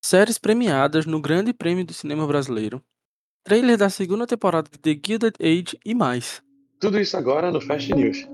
Séries premiadas no Grande Prêmio do Cinema Brasileiro, trailer da segunda temporada de The Gilded Age e mais. Tudo isso agora no Fast News.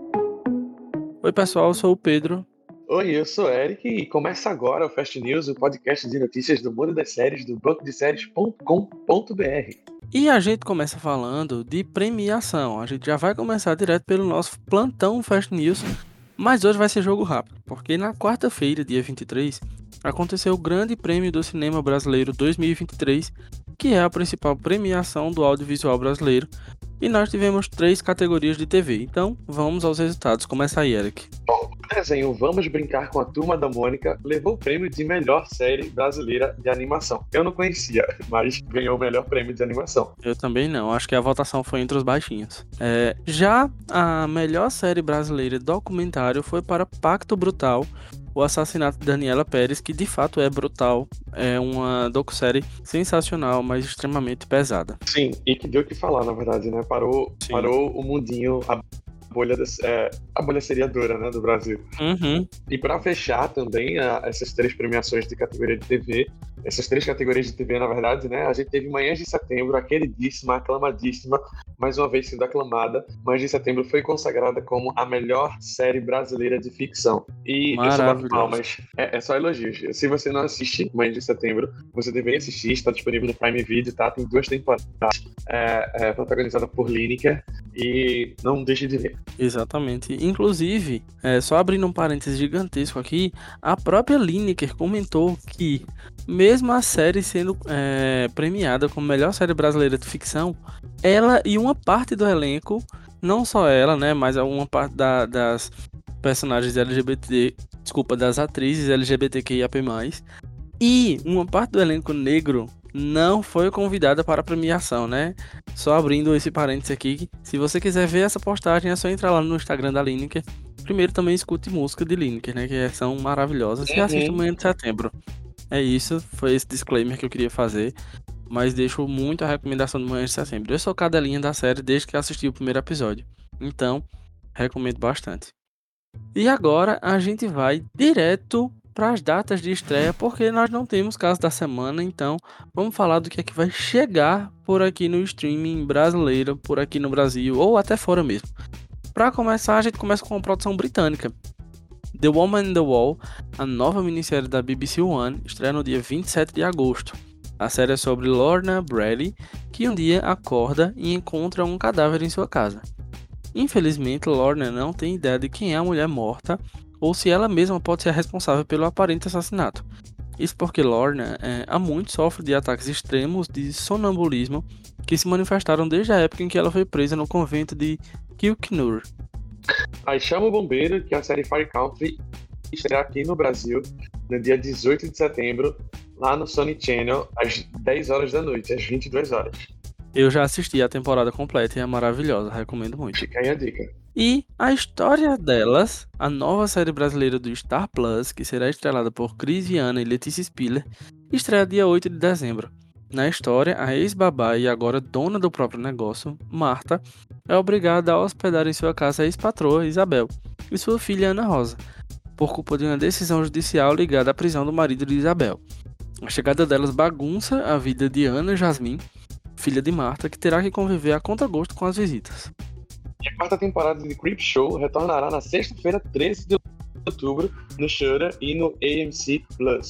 Oi pessoal, eu sou o Pedro. Oi, eu sou Eric e começa agora o Fast News, o podcast de notícias do mundo das séries do bancodeséries.com.br. E a gente começa falando de premiação. A gente já vai começar direto pelo nosso plantão Fast News, mas hoje vai ser jogo rápido, porque na quarta-feira, dia 23, aconteceu o Grande Prêmio do Cinema Brasileiro 2023, que é a principal premiação do audiovisual brasileiro, e nós tivemos 3 categorias de TV. Então, vamos aos resultados. Começa aí, Eric. Bom, o desenho Vamos Brincar com a Turma da Mônica levou o prêmio de melhor série brasileira de animação. Eu não conhecia, mas ganhou o melhor prêmio de animação. Eu também não, acho que a votação foi entre os baixinhos. Já a melhor série brasileira documentário foi para Pacto Brutal, o assassinato de Daniela Pérez, que de fato é brutal. É uma docu-série sensacional, mas extremamente pesada. Sim, e que deu o que falar, na verdade, né? Parou o mundinho, a bolha seriadora, né, do Brasil. Uhum. E para fechar também essas 3 premiações de categoria de TV, essas 3 categorias de TV, na verdade, né, a gente teve Manhãs de Setembro, a queridíssima, aclamadíssima, mais uma vez sendo aclamada. Manhãs de Setembro foi consagrada como a melhor série brasileira de ficção. E eu sou bato palmas, é só elogios. Se você não assiste Manhãs de Setembro, você deveria assistir, está disponível no Prime Video, tá? Tem 2 temporadas, protagonizada por Lineker, e não deixe de ver. Exatamente. Inclusive, só abrindo um parênteses gigantesco aqui, a própria Lineker comentou que, mesmo a série sendo premiada como melhor série brasileira de ficção, ela e uma parte do elenco, não só ela, né, mas uma parte das personagens LGBT, das atrizes LGBTQIAP+, e uma parte do elenco negro não foi convidada para a premiação, né? Só abrindo esse parênteses aqui, se você quiser ver essa postagem, é só entrar lá no Instagram da Lineker. Primeiro também escute música de Lineker, né? Que são maravilhosas. E assista Manhã de Setembro. É isso, foi esse disclaimer que eu queria fazer. Mas deixo muito a recomendação do Manhã de Setembro. Eu sou cadelinha da série desde que assisti o primeiro episódio. Então, recomendo bastante. E agora a gente vai direto para as datas de estreia, porque nós não temos caso da semana, então vamos falar do que é que vai chegar por aqui no streaming brasileiro, por aqui no Brasil, ou até fora mesmo. Para começar, a gente começa com uma produção britânica. The Woman in the Wall, a nova minissérie da BBC One, estreia no dia 27 de agosto. A série é sobre Lorna Brady, que um dia acorda e encontra um cadáver em sua casa. Infelizmente, Lorna não tem ideia de quem é a mulher morta ou se ela mesma pode ser responsável pelo aparente assassinato. Isso porque Lorna há muito sofre de ataques extremos de sonambulismo que se manifestaram desde a época em que ela foi presa no convento de Kilknur. Aí chama o bombeiro, que a série Fire Country estreia aqui no Brasil no dia 18 de setembro, lá no Sony Channel, às 10 horas da noite, às 22 horas. Eu já assisti a temporada completa e é maravilhosa, recomendo muito. Fica aí a dica. E a história delas, a nova série brasileira do Star Plus, que será estrelada por Cris Viana e Letícia Spiller, estreia dia 8 de dezembro. Na história, a ex-babá e agora dona do próprio negócio, Marta, é obrigada a hospedar em sua casa a ex-patroa, Isabel, e sua filha Ana Rosa, por culpa de uma decisão judicial ligada à prisão do marido de Isabel. A chegada delas bagunça a vida de Ana Jasmine, filha de Marta, que terá que conviver a contragosto com as visitas. E a 4ª temporada de Creep Show retornará na sexta-feira, 13 de outubro, no Shudder e no AMC+.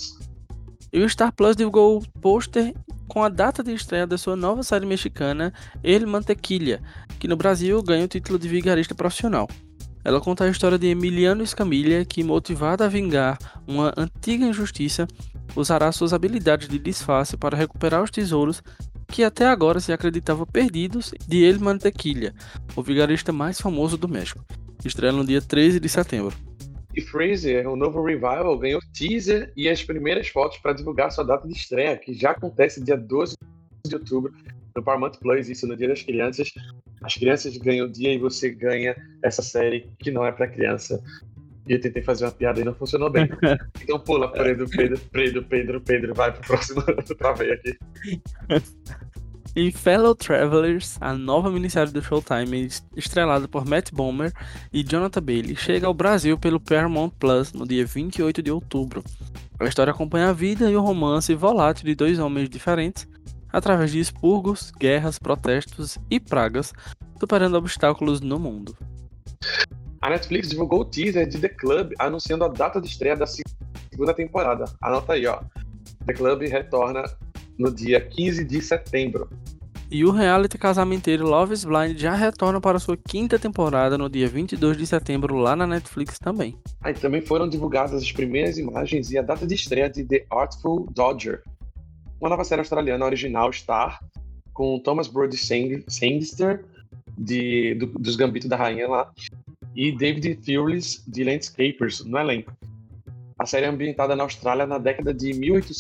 E o Star Plus divulgou o pôster com a data de estreia da sua nova série mexicana, El Mantequilla, que no Brasil ganha o título de vigarista profissional. Ela conta a história de Emiliano Escamilla, que, motivado a vingar uma antiga injustiça, usará suas habilidades de disfarce para recuperar os tesouros que até agora se acreditava perdidos de El Mantequilla, o vigarista mais famoso do México. Estreia no dia 13 de setembro. E Frasier, o novo revival, ganhou teaser e as primeiras fotos para divulgar sua data de estreia, que já acontece dia 12 de outubro no Paramount Plus, isso no Dia das Crianças. As crianças ganham o dia e você ganha essa série que não é para criança. E eu tentei fazer uma piada e não funcionou bem. Então pula, Pedro, vai pro próximo pra ver aqui. E Fellow Travelers, a nova minissérie do Showtime, estrelada por Matt Bomer e Jonathan Bailey, chega ao Brasil pelo Paramount Plus no dia 28 de outubro. A história acompanha a vida e o romance volátil de dois homens diferentes através de expurgos, guerras, protestos e pragas, superando obstáculos no mundo. A Netflix divulgou o teaser de The Club, anunciando a data de estreia da segunda temporada. Anota aí, ó. The Club retorna no dia 15 de setembro. E o reality casamenteiro Love is Blind já retorna para sua quinta temporada no dia 22 de setembro lá na Netflix também. Aí também foram divulgadas as primeiras imagens e a data de estreia de The Artful Dodger, uma nova série australiana original Star, com Thomas Brody Sangster, dos Gambito da Rainha lá, e David Thewlis, de Landscapers, no elenco. A série é ambientada na Austrália na década de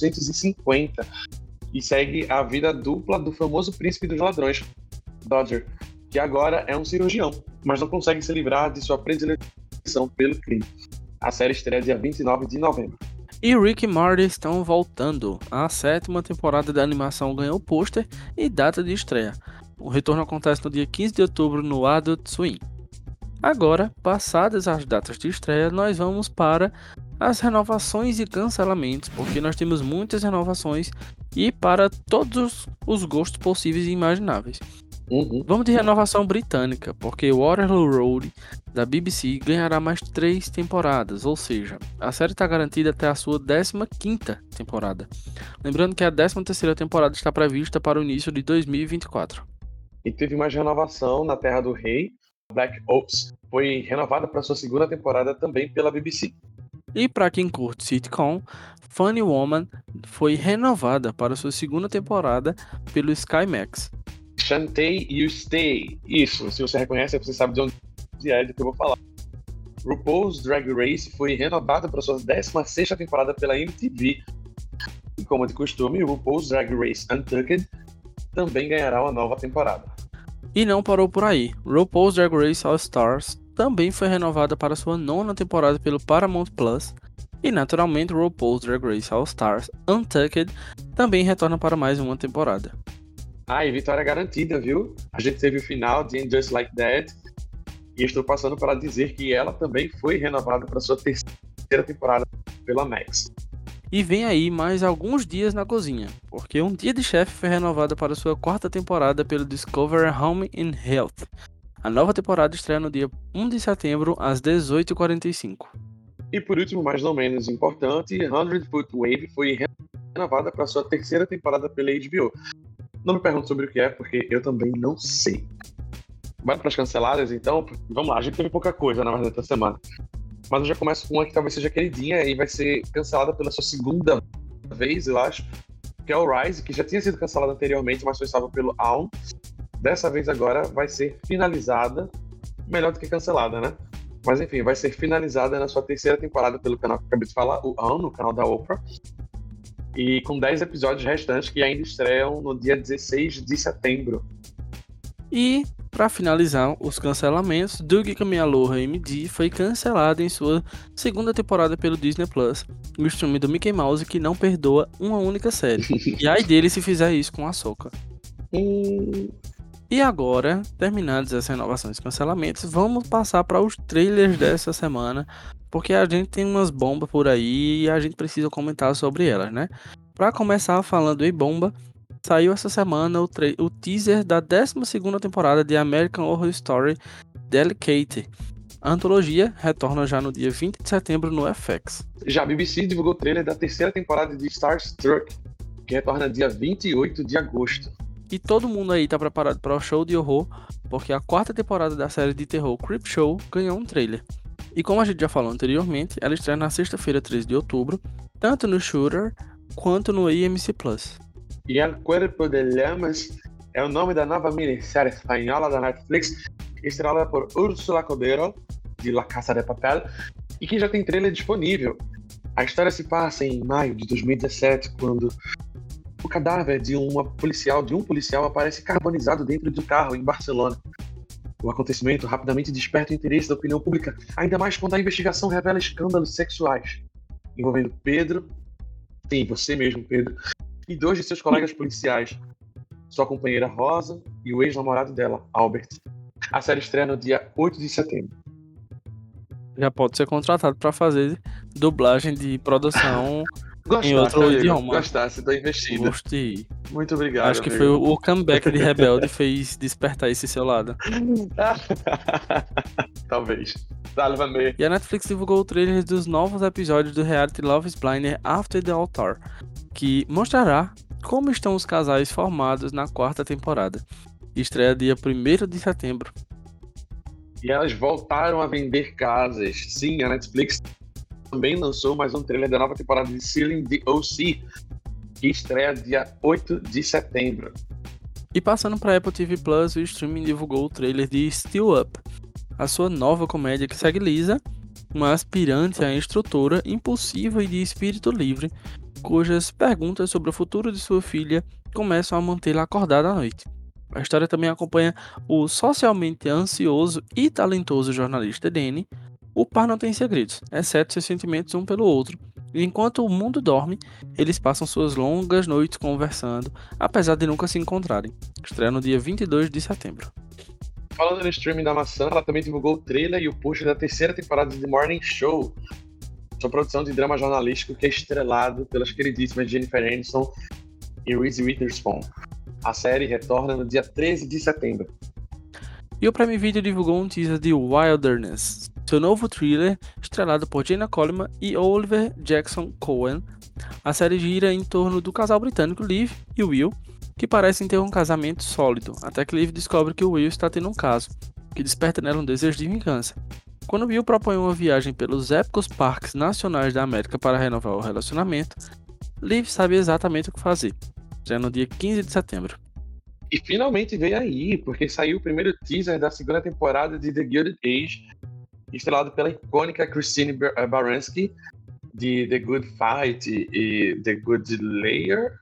1850 e segue a vida dupla do famoso príncipe dos ladrões, Dodger, que agora é um cirurgião, mas não consegue se livrar de sua predileção pelo crime. A série estreia dia 29 de novembro. E Rick e Morty estão voltando. A 7ª temporada da animação ganhou pôster e data de estreia. O retorno acontece no dia 15 de outubro no Adult Swim. Agora, passadas as datas de estreia, nós vamos para as renovações e cancelamentos, porque nós temos muitas renovações e para todos os gostos possíveis e imagináveis. Vamos de renovação britânica, porque Waterloo Road da BBC ganhará mais 3 temporadas, ou seja, a série está garantida até a sua 15ª temporada. Lembrando que a 13ª temporada está prevista para o início de 2024. E teve mais renovação na Terra do Rei. Black Ops foi renovada para sua 2ª temporada também pela BBC. E para quem curte sitcom, Funny Woman foi renovada para sua 2ª temporada pelo Sky Max. Shantae You Stay. Isso, se você reconhece, você sabe de onde é do que eu vou falar. RuPaul's Drag Race foi renovada para sua 16ª temporada pela MTV. E como de costume, RuPaul's Drag Race Untucked também ganhará uma nova temporada. E não parou por aí. RuPaul's Drag Race All Stars também foi renovada para sua 9ª temporada pelo Paramount Plus. E naturalmente RuPaul's Drag Race All Stars Untucked também retorna para mais uma temporada. E vitória garantida, viu? A gente teve o final de And Just Like That. E estou passando para dizer que ela também foi renovada para sua 3ª temporada pela Max. E vem aí mais alguns dias na cozinha, porque Um Dia de Chefe foi renovada para sua 4ª temporada pelo Discovery Home and Health. A nova temporada estreia no dia 1 de setembro, às 18h45. E por último, mas não menos importante, 100 Foot Wave foi renovada para sua 3ª temporada pela HBO. Não me pergunte sobre o que é, porque eu também não sei. Bora para as canceladas, então? Vamos lá, a gente teve pouca coisa, na verdade, essa semana. Mas eu já começo com uma que talvez seja queridinha e vai ser cancelada pela sua 2ª vez, eu acho, que é o Rise, que já tinha sido cancelada anteriormente, mas foi salva pelo Aum. Dessa vez agora vai ser finalizada, melhor do que cancelada, né? Mas enfim, vai ser finalizada na sua 3ª temporada pelo canal que eu acabei de falar, o Aum, no canal da Oprah. E com 10 episódios restantes que ainda estreiam no dia 16 de setembro. E, para finalizar os cancelamentos, Doug Camealoha MD foi cancelado em sua 2ª temporada pelo Disney Plus, o stream do Mickey Mouse que não perdoa uma única série. E ai dele se fizer isso com a Ahsoka. E agora, terminadas as renovações e cancelamentos, vamos passar para os trailers dessa semana, porque a gente tem umas bombas por aí e a gente precisa comentar sobre elas, né? Para começar falando em bomba, saiu essa semana o teaser da 12ª temporada de American Horror Story Delicate. A antologia retorna já no dia 20 de setembro no FX. Já a BBC divulgou o trailer da 3ª temporada de Starstruck, que retorna dia 28 de agosto. E todo mundo aí tá preparado para o show de horror, porque a 4ª temporada da série de terror Creepshow ganhou um trailer. E como a gente já falou anteriormente, ela estreia na sexta-feira, 13 de outubro, tanto no Shudder quanto no AMC Plus. E El Cuerpo de Llamas é o nome da nova minissérie espanhola da Netflix, estrelada por Úrsula Cordero, de La Casa de Papel, e que já tem trailer disponível. A história se passa em maio de 2017, quando o cadáver de um policial aparece carbonizado dentro de um carro em Barcelona. O acontecimento rapidamente desperta o interesse da opinião pública, ainda mais quando a investigação revela escândalos sexuais envolvendo Pedro, sim, você mesmo, Pedro, e 2 de seus colegas policiais, sua companheira Rosa e o ex-namorado dela, Albert. A série estreia no dia 8 de setembro. Já pode ser contratado para fazer dublagem de produção em Gostasse, outro amigo. idioma. Gostasse da investida. Gostei. Muito obrigado, Acho que foi amigo. o comeback de Rebelde fez despertar esse seu lado. Talvez. Sálvame. E a Netflix divulgou o trailer dos novos episódios do reality Love is Blind After the Altar, que mostrará como estão os casais formados na quarta temporada. Estreia dia 1º de setembro. E elas voltaram a vender casas. Sim, a Netflix também lançou mais um trailer da nova temporada de Sealing the O.C., que estreia dia 8 de setembro. E passando para Apple TV Plus, o streaming divulgou o trailer de Still Up, a sua nova comédia que segue Lisa, uma aspirante à instrutora impulsiva e de espírito livre, cujas perguntas sobre o futuro de sua filha começam a mantê-la acordada à noite. A história também acompanha o socialmente ansioso e talentoso jornalista Danny. O par não tem segredos, exceto seus sentimentos um pelo outro. E enquanto o mundo dorme, eles passam suas longas noites conversando, apesar de nunca se encontrarem. Estreia no dia 22 de setembro. Falando no streaming da maçã, ela também divulgou o trailer e o push da terceira temporada de The Morning Show, sua produção de drama jornalístico que é estrelado pelas queridíssimas Jennifer Aniston e Reese Witherspoon. A série retorna no dia 13 de setembro. E o Prime Video divulgou um teaser de Wilderness, seu novo thriller estrelado por Jenna Coleman e Oliver Jackson Cohen. A série gira em torno do casal britânico Liv e Will, que parecem ter um casamento sólido, até que Liv descobre que o Will está tendo um caso, que desperta nela um desejo de vingança. Quando Will propõe uma viagem pelos épicos parques nacionais da América para renovar o relacionamento, Liv sabe exatamente o que fazer. Já no dia 15 de setembro. E finalmente veio aí, porque saiu o primeiro teaser da segunda temporada de The Gilded Age, estrelado pela icônica Christine Baranski, de The Good Fight e The Good Lawyer.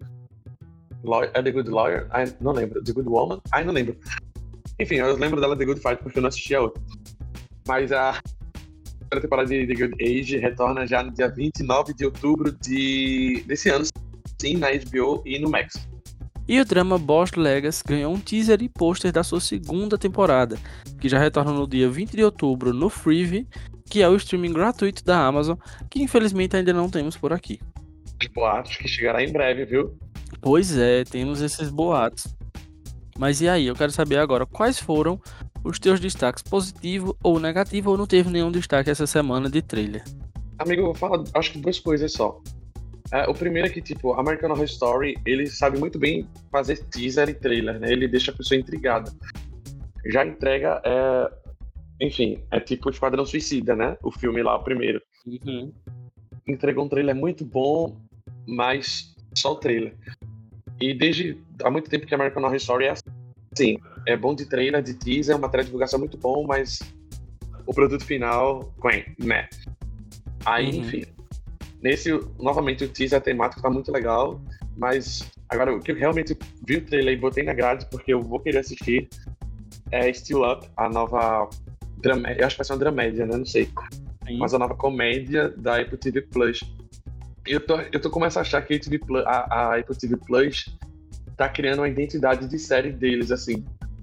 The Good Lawyer? Ai, não lembro. The Good Woman? Ai, não lembro. Enfim, eu lembro dela The Good Fight porque eu não assisti a outra. Mas a primeira temporada de The Good Age retorna já no dia 29 de outubro desse ano, sim, na HBO e no Max. E o drama Boss Legacy ganhou um teaser e pôster da sua segunda temporada, que já retorna no dia 20 de outubro no Freevee, que é o streaming gratuito da Amazon, que infelizmente ainda não temos por aqui. Os boatos que chegará em breve, viu? Pois é, temos esses boatos. Mas e aí, eu quero saber agora quais foram os teus destaques, positivo ou negativo, ou não teve nenhum destaque essa semana de trailer? Amigo, eu vou falar, acho que duas coisas só. O primeiro é que, tipo, American Horror Story, ele sabe muito bem fazer teaser e trailer, né? Ele deixa a pessoa intrigada. Já entrega, enfim, é tipo Esquadrão Suicida, né? O filme lá, o primeiro. Uhum. Entregou um trailer muito bom, mas só o trailer. E desde há muito tempo que American Horror Story é assim. É bom de trailer, de teaser, uma divulgação muito bom, mas o produto final, né? Aí, enfim. Novamente, o teaser temático tá muito legal, mas agora o que eu realmente vi o trailer e botei na grade, porque eu vou querer assistir, é Still Up, a nova eu acho que vai ser uma dramédia, né? Não sei. Sim. Mas a nova comédia da Apple TV Plus. Eu tô começando a achar que a Apple TV Plus tá criando uma identidade de série deles, assim.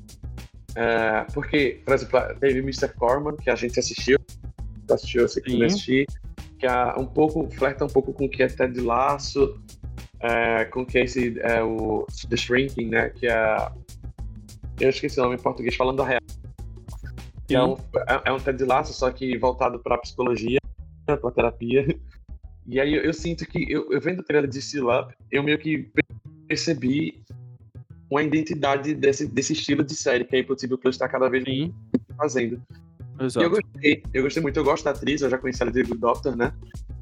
Porque, por exemplo, teve Mr. Corman, que a gente assistiu, eu sei que também assisti, que flerta um pouco com o que é Ted Lasso, com o que é o The Shrinking, né? Que é. Eu esqueci o nome em português, falando da real. Que é um Ted Lasso, só que voltado pra psicologia, pra terapia. E aí eu sinto que, eu vendo o trailer de Still Up, eu meio que percebi uma identidade desse estilo de série que a Apple TV Plus está cada vez mais fazendo. Exato. E eu gostei muito, eu gosto da atriz, eu já conheci ela de Good Doctor, né?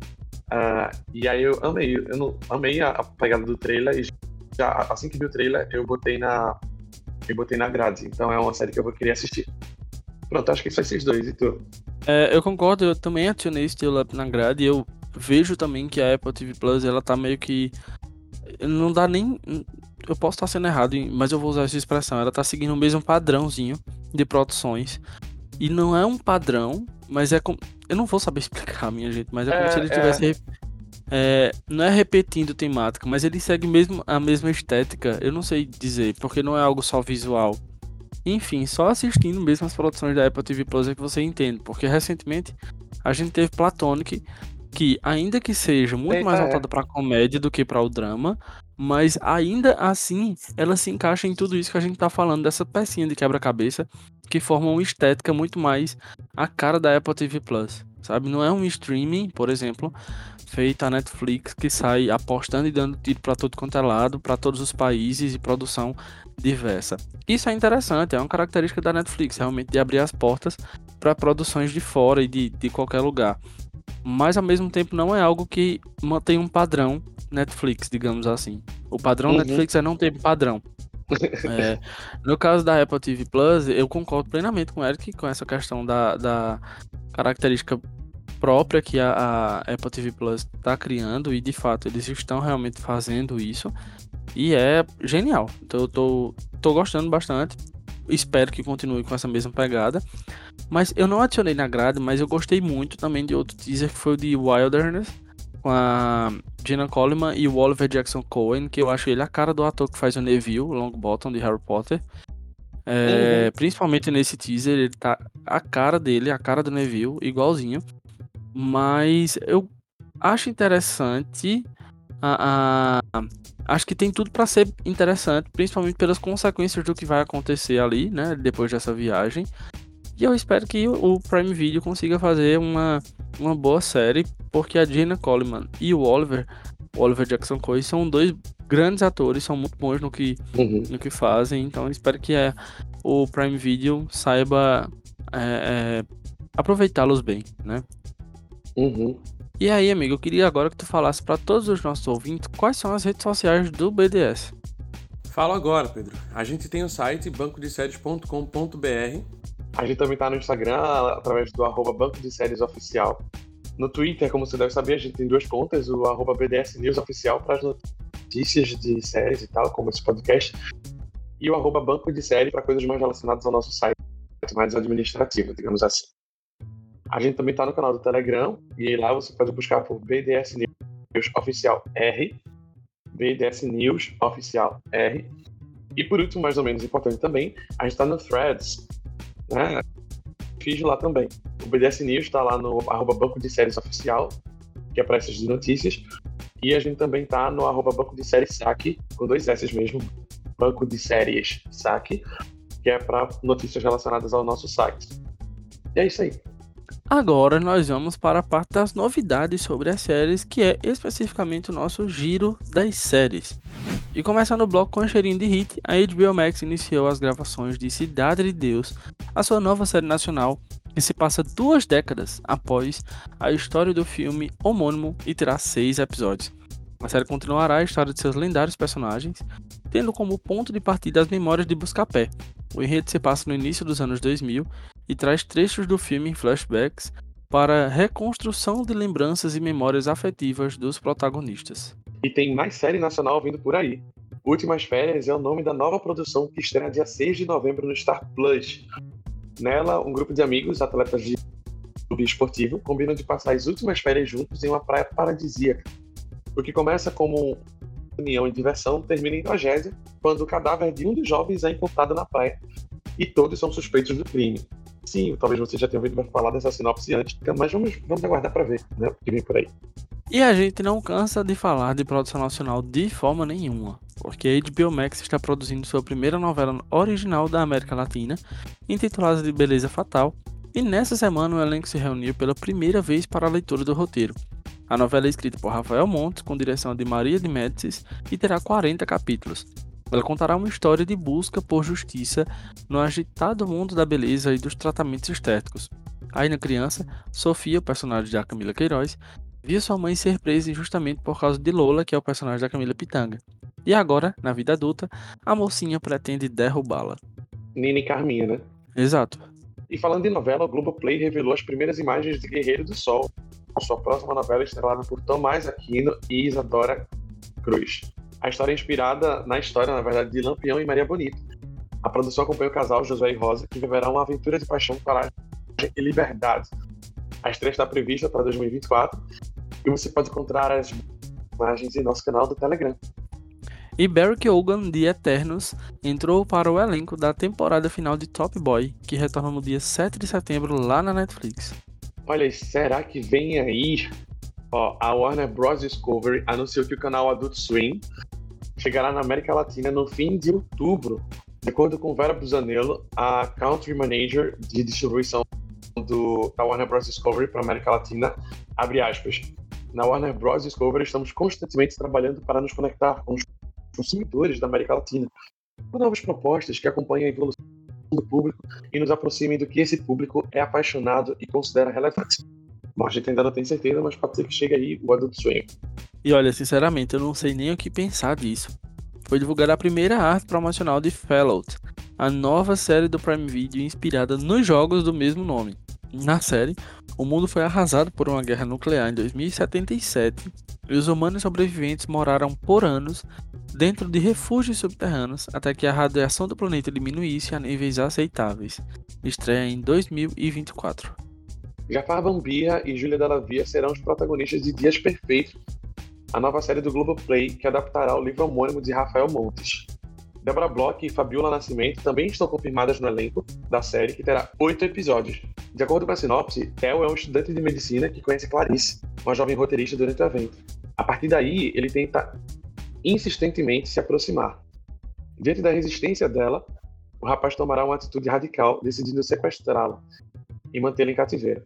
E aí eu amei a pegada do trailer, e já, assim que vi o trailer, eu botei na grade. Então é uma série que eu vou querer assistir. Pronto, acho que só esses dois, e tu? Eu concordo, eu também adicionei Still Up na grade, e eu vejo também que a Apple TV Plus, ela tá meio que... Não dá nem... Eu posso estar sendo errado, mas eu vou usar essa expressão. Ela tá seguindo o mesmo padrãozinho de produções. E não é um padrão, mas é como... Eu não vou saber explicar, minha gente, mas é como se ele tivesse... não é repetindo temática, mas ele segue mesmo a mesma estética. Eu não sei dizer, porque não é algo só visual. Enfim, só assistindo mesmo as produções da Apple TV Plus é que você entende. Porque recentemente a gente teve Platonic, que, ainda que seja muito Eita, mais é. voltada pra comédia do que para o drama, mas ainda assim ela se encaixa em tudo isso que a gente tá falando, dessa pecinha de quebra-cabeça que forma uma estética muito mais a cara da Apple TV Plus, sabe? Não é um streaming, por exemplo, feito a Netflix que sai apostando e dando tiro pra todo quanto é lado, pra todos os países e produção diversa. Isso é interessante, é uma característica da Netflix, realmente de abrir as portas para produções de fora e de qualquer lugar. Mas ao mesmo tempo não é algo que mantém um padrão Netflix, digamos assim. O padrão Uhum. Netflix é não ter padrão. É, no caso da Apple TV Plus, eu concordo plenamente com o Eric com essa questão da característica própria que a Apple TV Plus está criando, e de fato eles estão realmente fazendo isso, e é genial. Então eu tô gostando bastante. Espero que continue com essa mesma pegada. Mas eu não adicionei na grade, mas eu gostei muito também de outro teaser que foi o de Wilderness, com a Jenna Coleman e o Oliver Jackson Cohen, que eu acho ele a cara do ator que faz o Neville, o Longbottom de Harry Potter. Uhum. Principalmente nesse teaser, ele tá a cara dele, a cara do Neville, igualzinho. Mas eu acho interessante acho que tem tudo para ser interessante, principalmente pelas consequências do que vai acontecer ali, né, depois dessa viagem. E eu espero que o Prime Video consiga fazer uma boa série, porque a Jenna Coleman e o Oliver Jackson Coy são dois grandes atores, são muito bons Uhum. no que fazem, então eu espero que o Prime Video saiba aproveitá-los bem, né? Uhum. E aí, amigo, eu queria agora que tu falasse para todos os nossos ouvintes quais são as redes sociais do BDS. Falo agora, Pedro. A gente tem o site bancodeséries.com.br. A gente também tá no Instagram, através do @Banco de Séries Oficial. No Twitter, como você deve saber, a gente tem 2 contas, o @BDS News Oficial para as notícias de séries e tal, como esse podcast, e o @Banco de Séries para coisas mais relacionadas ao nosso site, mais administrativo, digamos assim. A gente também tá no canal do Telegram, e lá você pode buscar por BDS News Oficial R, BDS News Oficial R. E por último, mais ou menos importante também, a gente tá no Threads, né? Fiz lá também. O BDS News está lá no @Banco de Séries Oficial, que é para essas notícias. E a gente também tá no @Banco de Séries Saque, com 2 S mesmo, Banco de Séries Saque, que é para notícias relacionadas ao nosso site. E é isso aí. Agora nós vamos para a parte das novidades sobre as séries, que é especificamente o nosso giro das séries. E começando o bloco com um cheirinho de hit, a HBO Max iniciou as gravações de Cidade de Deus, a sua nova série nacional, que se passa 2 décadas após a história do filme homônimo e terá 6 episódios. A série continuará a história de seus lendários personagens, tendo como ponto de partida as memórias de Buscapé. O enredo se passa no início dos anos 2000 e traz trechos do filme em flashbacks para a reconstrução de lembranças e memórias afetivas dos protagonistas. E tem mais série nacional vindo por aí. Últimas Férias é o nome da nova produção que estreia dia 6 de novembro no Star Plus. Nela, um grupo de amigos, atletas de clube esportivo, combinam de passar as últimas férias juntos em uma praia paradisíaca. O que começa como união e diversão termina em tragédia quando o cadáver de um dos jovens é encontrado na praia e todos são suspeitos do crime. Sim, talvez você já tenha ouvido falar dessa sinopse antes, mas vamos aguardar para ver, né, o que vem por aí. E a gente não cansa de falar de produção nacional de forma nenhuma, porque a HBO Max está produzindo sua primeira novela original da América Latina, intitulada de Beleza Fatal, e nessa semana o elenco se reuniu pela primeira vez para a leitura do roteiro. A novela é escrita por Rafael Montes, com direção de Maria de Médicis, e terá 40 capítulos. Ela contará uma história de busca por justiça no agitado mundo da beleza e dos tratamentos estéticos. Ainda criança, Sofia, o personagem de Camila Queiroz, via sua mãe ser presa injustamente por causa de Lola, que é o personagem da Camila Pitanga. E agora, na vida adulta, a mocinha pretende derrubá-la. Nina e Carminha, né? Exato. E falando de novela, o Globoplay revelou as primeiras imagens de Guerreiro do Sol, sua próxima novela estrelada por Tomás Aquino e Isadora Cruz. A história é inspirada na história, na verdade, de Lampião e Maria Bonita. A produção acompanha o casal Josué e Rosa, que viverá uma aventura de paixão, coragem e liberdade. A estreia está prevista para 2024 e você pode encontrar as imagens em nosso canal do Telegram. E Barry Keoghan, de Eternos, entrou para o elenco da temporada final de Top Boy, que retorna no dia 7 de setembro lá na Netflix. Olha, será que vem aí A Warner Bros. Discovery anunciou que o canal Adult Swim chegará na América Latina no fim de outubro. De acordo com Vera Busanello, a Country Manager de distribuição da Warner Bros. Discovery para a América Latina, abre aspas. Na Warner Bros. Discovery estamos constantemente trabalhando para nos conectar com os consumidores da América Latina, com novas propostas que acompanhem a evolução do público e nos aproximem do que esse público é apaixonado e considera relevante. Bom, a gente ainda não tem certeza, mas pode ser que chegue aí o Adult Swim. E olha, sinceramente, eu não sei nem o que pensar disso. Foi divulgada a primeira arte promocional de Fallout, a nova série do Prime Video inspirada nos jogos do mesmo nome. Na série, o mundo foi arrasado por uma guerra nuclear em 2077 e os humanos sobreviventes moraram por anos dentro de refúgios subterrâneos até que a radiação do planeta diminuísse a níveis aceitáveis. Estreia em 2024. Jafar Bambia e Júlia Dallavia serão os protagonistas de Dias Perfeitos, a nova série do Globoplay que adaptará o livro homônimo de Rafael Montes. Débora Bloch e Fabiola Nascimento também estão confirmadas no elenco da série, que terá 8 episódios. De acordo com a sinopse, Theo é um estudante de medicina que conhece Clarice, uma jovem roteirista durante o evento. A partir daí, ele tenta insistentemente se aproximar. Diante da resistência dela, o rapaz tomará uma atitude radical, decidindo sequestrá-la e mantê-la em cativeiro.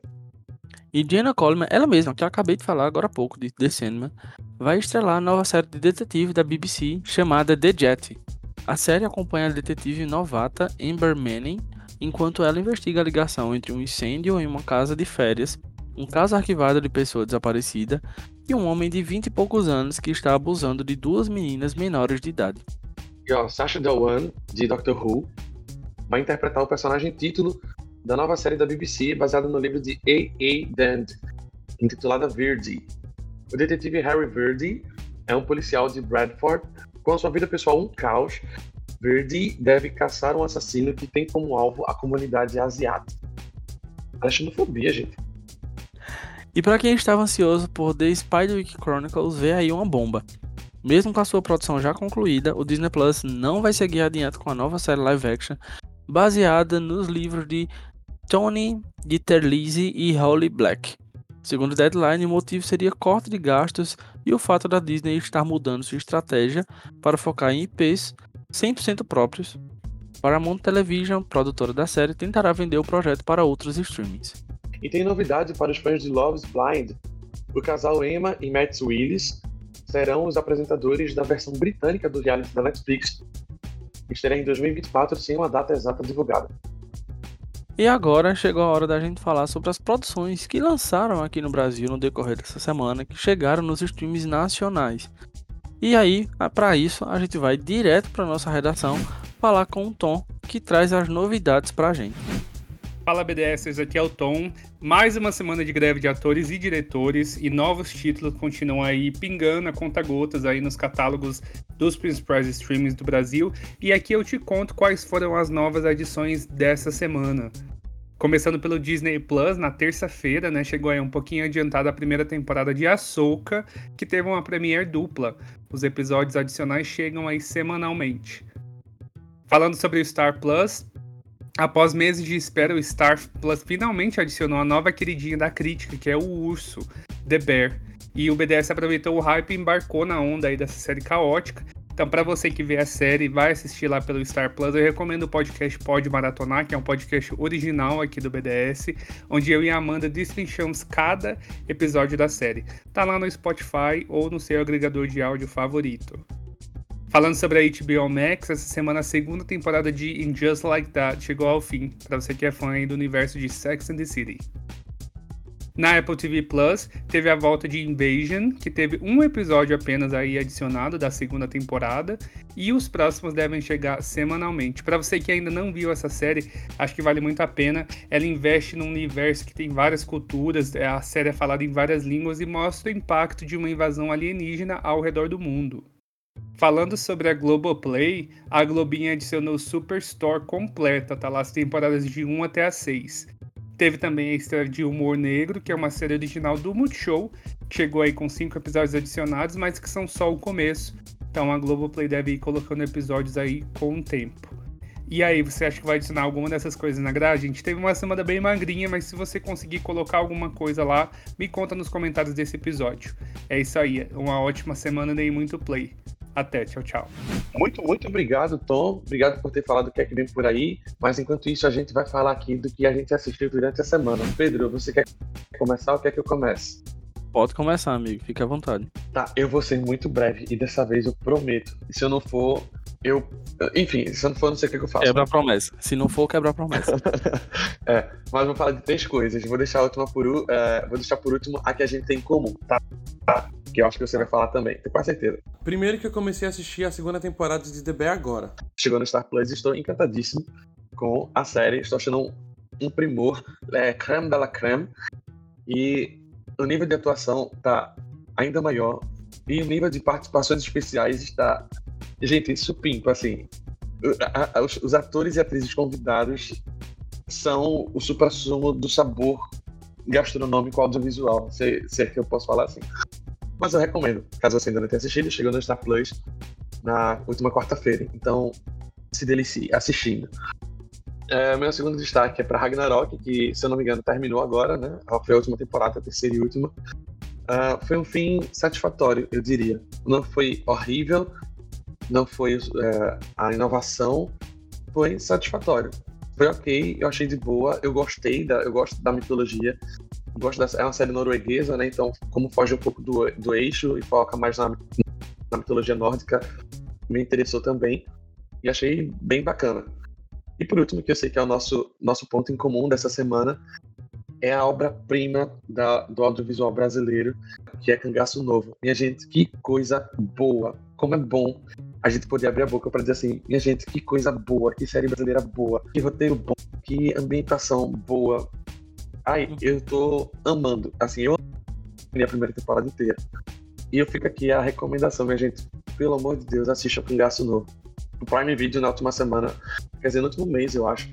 E Jenna Coleman, ela mesma, que eu acabei de falar agora há pouco, de The Sandman, vai estrelar a nova série de detetive da BBC chamada The Jet. A série acompanha a detetive novata Amber Manning enquanto ela investiga a ligação entre um incêndio em uma casa de férias, um caso arquivado de pessoa desaparecida e um homem de 20 e poucos anos que está abusando de 2 meninas menores de idade. E Sacha Dhawan, de Doctor Who, vai interpretar o personagem título da nova série da BBC baseada no livro de A.A. Dand, intitulada Verdi. O detetive Harry Verdi é um policial de Bradford. Com a sua vida pessoal um caos, Verdi deve caçar um assassino que tem como alvo a comunidade asiática. A xenofobia, gente. E para quem estava ansioso por The Spiderwick Chronicles, vê aí uma bomba. Mesmo com a sua produção já concluída, o Disney Plus não vai seguir adiante com a nova série live action baseada nos livros de Tony de Terlizzi e Holly Black. Segundo o Deadline, o motivo seria corte de gastos e o fato da Disney estar mudando sua estratégia para focar em IPs 100% próprios. Paramount Television, produtora da série, tentará vender o projeto para outros streamings. E tem novidade para os fãs de Love is Blind. O casal Emma e Matt Willis serão os apresentadores da versão britânica do reality da Netflix, que estreia em 2024 sem uma data exata divulgada. E agora chegou a hora da gente falar sobre as produções que lançaram aqui no Brasil no decorrer dessa semana, que chegaram nos streams nacionais. E aí, para isso, a gente vai direto para nossa redação falar com o Tom, que traz as novidades para a gente. Fala BDS, aqui é o Tom. Mais uma semana de greve de atores e diretores e novos títulos continuam aí pingando a conta-gotas aí nos catálogos dos principais streamings do Brasil. E aqui eu te conto quais foram as novas adições dessa semana. Começando pelo Disney Plus, na terça-feira, né, chegou aí um pouquinho adiantada a primeira temporada de Ahsoka, que teve uma premiere dupla. Os episódios adicionais chegam aí semanalmente. Falando sobre o Star Plus, após meses de espera, o Star Plus finalmente adicionou a nova queridinha da crítica, que é o urso, The Bear. E o BDS aproveitou o hype e embarcou na onda aí dessa série caótica. Então, para você que vê a série e vai assistir lá pelo Star Plus, eu recomendo o podcast Pode Maratonar, que é um podcast original aqui do BDS, onde eu e a Amanda destrinchamos cada episódio da série. Tá lá no Spotify ou no seu agregador de áudio favorito. Falando sobre a HBO Max, essa semana a segunda temporada de In Just Like That chegou ao fim, para você que é fã aí do universo de Sex and the City. Na Apple TV Plus, teve a volta de Invasion, que teve um episódio apenas aí adicionado da segunda temporada, e os próximos devem chegar semanalmente. Para você que ainda não viu essa série, acho que vale muito a pena. Ela investe num universo que tem várias culturas, a série é falada em várias línguas e mostra o impacto de uma invasão alienígena ao redor do mundo. Falando sobre a Globoplay, a Globinha adicionou Superstore completa, tá lá as temporadas de 1 até a 6. Teve também a estreia de Humor Negro, que é uma série original do Multishow, que chegou aí com 5 episódios adicionados, mas que são só o começo. Então a Globoplay deve ir colocando episódios aí com o tempo. E aí, você acha que vai adicionar alguma dessas coisas na grade? A gente teve uma semana bem magrinha, mas se você conseguir colocar alguma coisa lá, me conta nos comentários desse episódio. É isso aí, uma ótima semana, dei muito play. Até, tchau, tchau. Muito, muito obrigado, Tom. Obrigado por ter falado o que é que vem por aí. Mas enquanto isso, a gente vai falar aqui do que a gente assistiu durante a semana. Pedro, você quer começar ou quer que eu comece? Pode começar, amigo. Fique à vontade. Tá, eu vou ser muito breve e dessa vez eu prometo. E se eu não for, enfim, se eu não for, não sei o que eu faço. Quebra a promessa. Se não for, quebra a promessa. Mas vou falar de 3 coisas. Vou deixar a última vou deixar por último a que a gente tem em comum, tá? Que eu acho que você vai falar também, tenho quase certeza. Primeiro que eu comecei a assistir a segunda temporada de The Bear agora. Chegou no Star Plus e estou encantadíssimo com a série. Estou achando um primor, creme de la creme. E o nível de atuação tá ainda maior. E o nível de participações especiais está... Gente, supimpa, assim. Os atores e atrizes convidados são o supra-sumo do sabor gastronômico audiovisual, se é que eu posso falar assim. Mas eu recomendo, caso você ainda não tenha assistido, chegou no Star Plus na última quarta-feira. Então, se delicie assistindo. Meu segundo destaque é para Ragnarok, que, se eu não me engano, terminou agora, né? Foi a última temporada, a terceira e última. Foi um fim satisfatório, eu diria. Não foi horrível, não foi a inovação, foi satisfatório. Foi ok, eu achei de boa, eu gosto da mitologia. É uma série norueguesa, né? Então, como foge um pouco do eixo e foca mais na mitologia nórdica, me interessou também e achei bem bacana. E por último, que eu sei que é o nosso ponto em comum dessa semana, é a obra-prima do audiovisual brasileiro, que é Cangaço Novo. Minha gente, que coisa boa! Como é bom a gente poder abrir a boca para dizer assim, minha gente, que coisa boa, que série brasileira boa, que roteiro bom, que ambientação boa. Ai, eu tô amando. Assim, eu amei a primeira temporada inteira. E eu fico aqui a recomendação, minha gente. Pelo amor de Deus, assista Cangaço Novo. O Prime Video na última semana, quer dizer, no último mês, eu acho.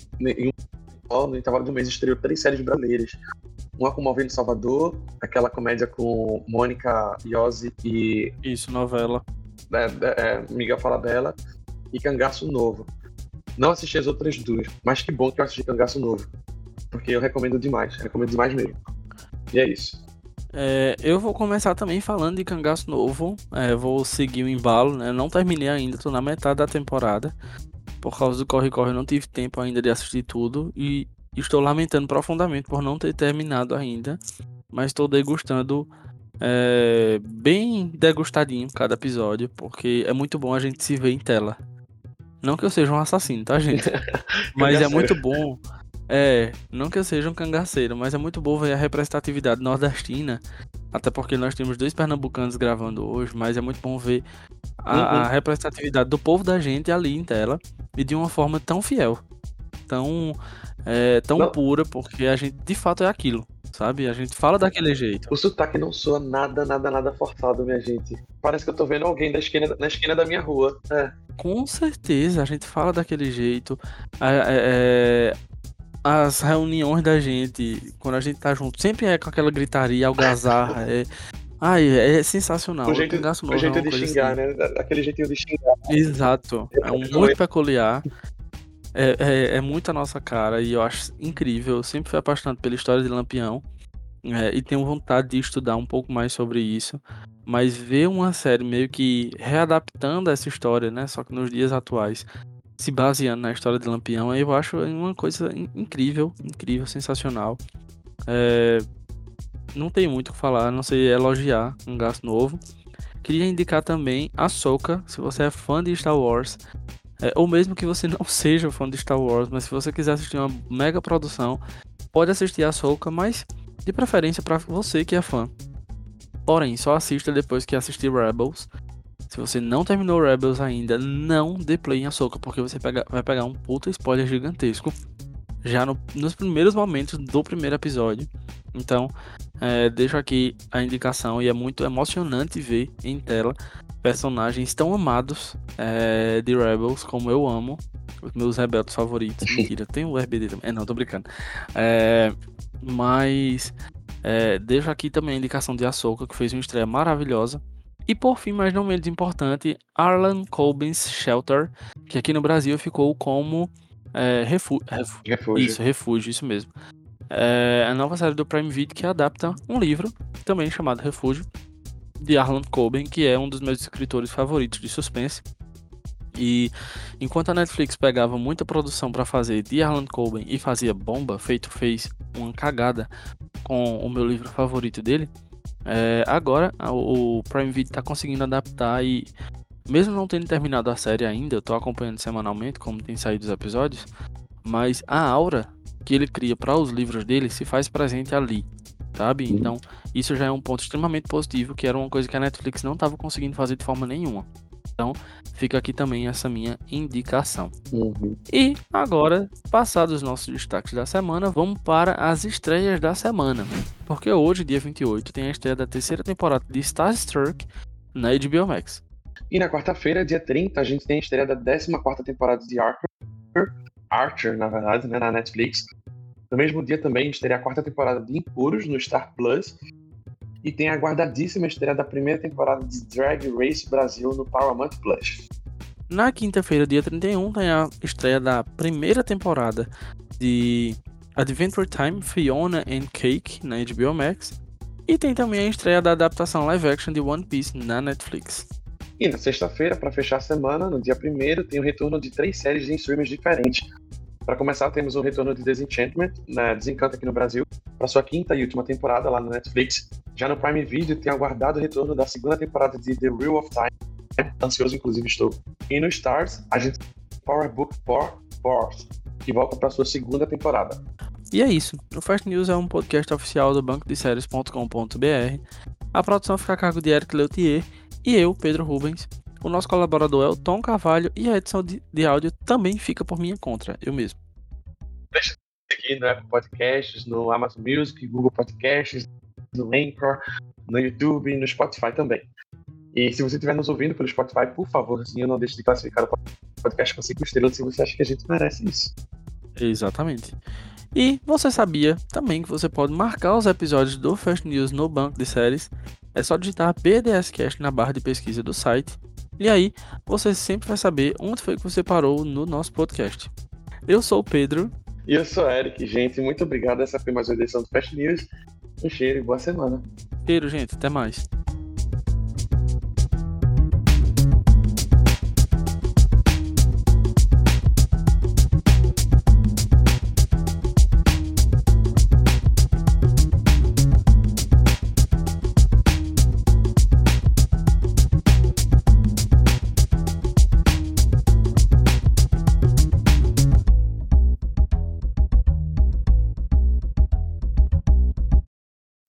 No intervalo do mês, estreou 3 séries brasileiras. Uma com Movendo Salvador, aquela comédia com Mônica Iose e... Isso, novela. Miguel Falabella e Cangaço Novo. Não assisti as outras 2, mas que bom que eu assisti Cangaço Novo. Porque eu recomendo demais mesmo. E é isso. Eu vou começar também falando de Cangaço Novo. Vou seguir o embalo, né? Não terminei ainda, tô na metade da temporada. Por causa do corre-corre, eu não tive tempo ainda de assistir tudo. E estou lamentando profundamente por não ter terminado ainda. Mas estou degustando bem degustadinho cada episódio. Porque é muito bom a gente se ver em tela. Não que eu seja um assassino, tá, gente? Mas é muito bom. Não que eu seja um cangaceiro, mas é muito bom ver a representatividade nordestina. Até porque nós temos 2 pernambucanos gravando hoje, mas é muito bom ver a representatividade do povo da gente ali em tela e de uma forma tão fiel, tão pura, porque a gente de fato é aquilo, sabe? A gente fala daquele jeito. O sotaque não soa nada forçado, minha gente. Parece que eu tô vendo alguém na esquina da minha rua. Com certeza, a gente fala daquele jeito. As reuniões da gente, quando a gente tá junto, sempre é com aquela gritaria, algazarra. É sensacional. O jeito de xingar, assim, né? Aquele jeitinho de xingar. Exato. É muito peculiar. É muito a nossa cara e eu acho incrível. Eu sempre fui apaixonado pela história de Lampião. E tenho vontade de estudar um pouco mais sobre isso. Mas ver uma série meio que readaptando essa história, né? Só que nos dias atuais, se baseando na história de Lampião, eu acho uma coisa incrível, sensacional. Não tem muito o que falar, a não sei elogiar Cangaço Novo. Queria indicar também Ahsoka, se você é fã de Star Wars, ou mesmo que você não seja fã de Star Wars, mas se você quiser assistir uma mega produção, pode assistir Ahsoka, mas de preferência para você que é fã. Porém, só assista depois que assistir Rebels. Se você não terminou Rebels ainda, não dê play em Ahsoka, porque você vai pegar um puta spoiler gigantesco já nos primeiros momentos do primeiro episódio. Então, deixo aqui a indicação, e é muito emocionante ver em tela personagens tão amados de Rebels, como eu amo, os meus rebeldes favoritos. Mentira, tem o RBD também. Não, tô brincando. Mas deixo aqui também a indicação de Ahsoka, que fez uma estreia maravilhosa. E por fim, mas não menos importante, Harlan Coben's Shelter, que aqui no Brasil ficou como Refúgio. Refúgio, isso mesmo. É a nova série do Prime Video que adapta um livro, também chamado Refúgio, de Harlan Coben, que é um dos meus escritores favoritos de suspense. E enquanto a Netflix pegava muita produção para fazer de Harlan Coben e fazia bomba, fez uma cagada com o meu livro favorito dele, agora o Prime Video tá conseguindo adaptar e, mesmo não tendo terminado a série ainda, eu tô acompanhando semanalmente como tem saído os episódios, mas a aura que ele cria para os livros dele se faz presente ali, sabe? Então isso já é um ponto extremamente positivo, que era uma coisa que a Netflix não estava conseguindo fazer de forma nenhuma. Então fica aqui também essa minha indicação. E agora, passados os nossos destaques da semana, vamos para as estreias da semana. Porque hoje, dia 28, tem a estreia da terceira temporada de Starstruck na HBO Max. E na quarta-feira, dia 30, a gente tem a estreia da 14ª temporada de Archer, na verdade, né, na Netflix. No mesmo dia também estreia a 4ª temporada de Impuros no Star Plus. E tem a aguardadíssima estreia da primeira temporada de Drag Race Brasil no Paramount Plus. Na quinta-feira, dia 31, tem a estreia da primeira temporada de Adventure Time Fiona and Cake na HBO Max. E tem também a estreia da adaptação live action de One Piece na Netflix. E na sexta-feira, para fechar a semana, no dia 1º, tem o retorno de 3 séries de streams diferentes. Para começar, temos o retorno de Disenchantment, Desencanto aqui no Brasil, para sua 5ª e última temporada lá na Netflix. Já no Prime Video tem aguardado o retorno da 2ª temporada de The Wheel of Time, ansioso inclusive estou. E no Stars, a gente tem Power Book Force, que volta para sua 2ª temporada. E é isso, o Fast News é um podcast oficial do bancodeséries.com.br. A produção fica a cargo de Eric Leutier e eu, Pedro Rubens. O nosso colaborador é o Tom Carvalho e a edição de áudio também fica por minha conta, eu mesmo. Deixa de seguir no Apple Podcasts, no Amazon Music, Google Podcasts, no Anchor, no YouTube e no Spotify também. E se você estiver nos ouvindo pelo Spotify, por favor, não deixe de classificar o podcast com 5 estrelas se você acha que a gente merece isso. Exatamente. E você sabia também que você pode marcar os episódios do Fast News no banco de séries? É só digitar BDScast na barra de pesquisa do site. E aí, você sempre vai saber onde foi que você parou no nosso podcast. Eu sou o Pedro. E eu sou o Eric, gente. Muito obrigado. Essa foi mais uma edição do Fast News. Um cheiro e boa semana. Cheiro, gente. Até mais.